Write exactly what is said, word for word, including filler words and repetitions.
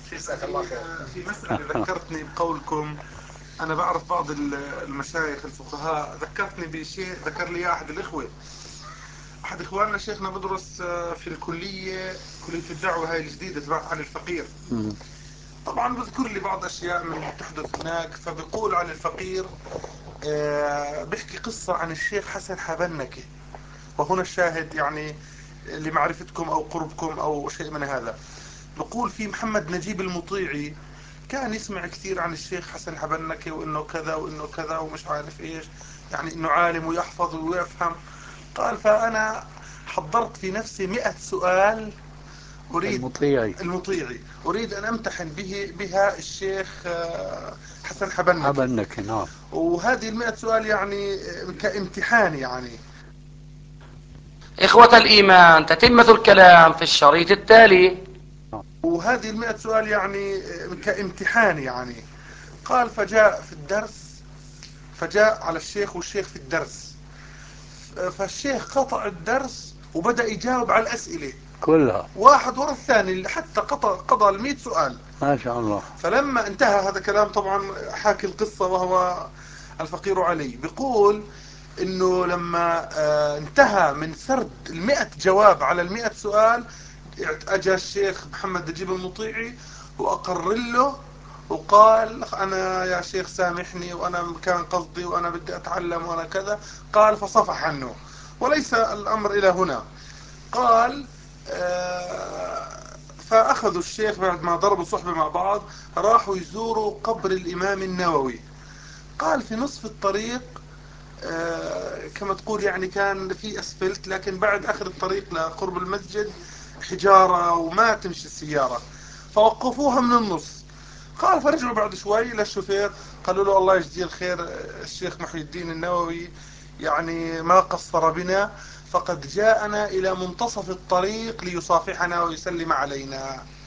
جزاك الله خير. في مسألة ذكرتني بقولكم. أنا بعرف بعض المشايخ الفقهاء، ذكرتني بشيء ذكر لي أحد الإخوة. أحد إخواننا شيخنا بدرس في الكلية، كلية الدعوة هاي الجديدة تبع علي الفقير. مم. طبعا بذكر لي بعض أشياء من اللي تحدث هناك، فبقول علي الفقير آه، بيحكي قصة عن الشيخ حسن حبنكة. وهنا الشاهد يعني لمعرفتكم أو قربكم أو شيء من هذا. بقول في محمد نجيب المطيعي كان يسمع كثير عن الشيخ حسن حبنكة، وانه كذا وانه كذا ومش عارف ايش، يعني انه عالم ويحفظ ويفهم. قال فانا حضرت في نفسي مئة سؤال اريد. المطيعي. المطيعي اريد ان امتحن به بها الشيخ آه، حسن حبنكة. حبنك، نعم. وهذه المئة سؤال يعني آه، كامتحان يعني. إخوة الإيمان، تتمة الكلام في الشريط التالي. وهذه المئة سؤال يعني آه، كامتحان يعني. قال فجاء في الدرس، فجاء على الشيخ والشيخ في الدرس، فالشيخ قطع الدرس وبدأ يجاوب على الأسئلة كلها. واحد ورا الثاني حتى قطع قضى المئة سؤال. ما شاء الله. فلما انتهى هذا كلام طبعا حاكي القصة وهو الفقير علي، بيقول انه لما آه، انتهى من سرد المئة جواب على المئة سؤال، اجى الشيخ محمد نجيب المطيعي واقر له وقال انا يا شيخ سامحني وانا كان قصدي وانا بدي اتعلم وانا كذا. قال فصفح عنه. وليس الامر الى هنا. قال آه، فاخذوا الشيخ بعد ما ضربوا صحبة مع بعض، راحوا يزوروا قبر الامام النووي. قال في نصف الطريق آه، كما تقول يعني كان في اسفلت، لكن بعد اخر الطريق لقرب المسجد حجارة وما تمشي السيارة، فوقفوها من النص. قال فرجعوا بعد شوي للشوفير، قالوا له الله يجزيه الخير الشيخ محي الدين النووي يعني ما قصر بنا، فقد جاءنا الى منتصف الطريق ليصافحنا ويسلم علينا.